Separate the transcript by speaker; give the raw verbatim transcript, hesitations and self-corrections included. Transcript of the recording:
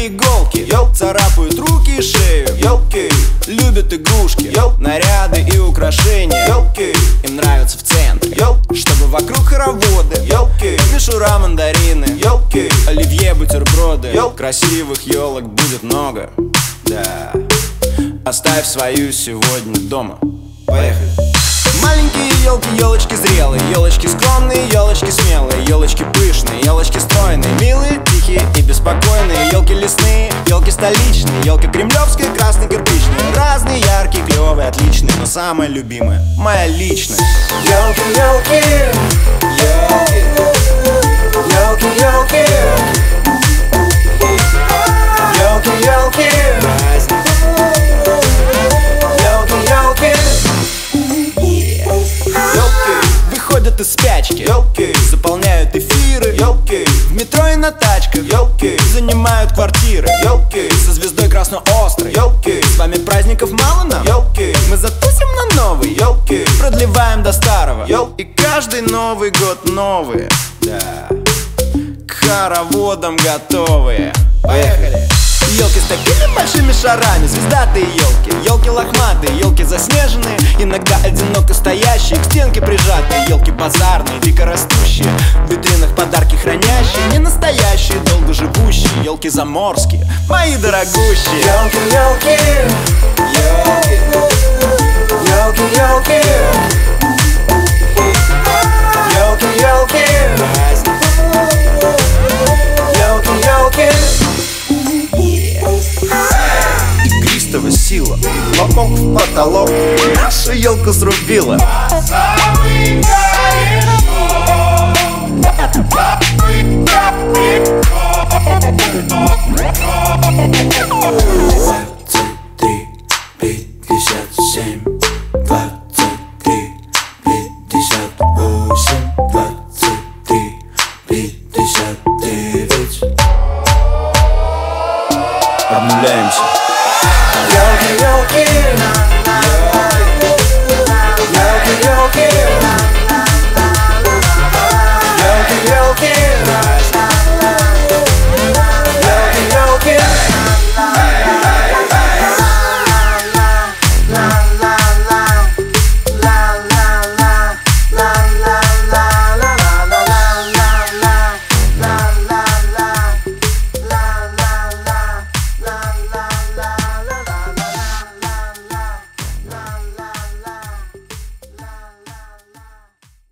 Speaker 1: Елки, иголки, йоу, царапают руки и шею, елки. Любят игрушки, йоу, наряды и украшения, елки. Им нравится в центре, йоу, чтобы вокруг хороводы, елки. Мишура, мандарины, елки. Оливье, бутерброды, йоу. Красивых елок будет много, да. Оставь свою сегодня дома. Поехали. Маленькие елки, елочки зрелые, елочки скромные, елочки смелые, елочки пышные, елочки стройные, милые, тихие и беспокойные, елки лесные, елки столичные, елка кремлевская, красный кирпичный, разные, яркие, клевые, отличные, но самая любимая моя личная.
Speaker 2: Елки, елки, елки, елки, елки, елки, елки,
Speaker 1: выходят из спячки, елки, заполняют эфиры, елки, в метро и на тачках, елки, занимают квартиры, елки, со звездой красноострой, елки. С вами праздников мало нам, елки, мы затусим на новый, елки, продлеваем до старого, ел. И каждый Новый год новые, да, к хороводам готовые. Поехали! Елки с такими большими шарами, звездатые елки, елки лохматые, елки заснеженные, иногда одиноко стоящие, к стенке прижатые, елки базарные, дикорастущие, в витринах подарки хранящие, не настоящие, долго живущие, елки заморские, мои дорогущие.
Speaker 2: Елки, елки, елки, елки, елки, елки, елки, елки, елки.
Speaker 1: Игристого сила, хлопок в потолок, наша елка срубила.
Speaker 3: Двадцать три, пятьдесят семь, двадцать три, пятьдесят восемь, двадцать три, пятьдесят девять.
Speaker 1: Обнуляемся.
Speaker 2: Елки, елки,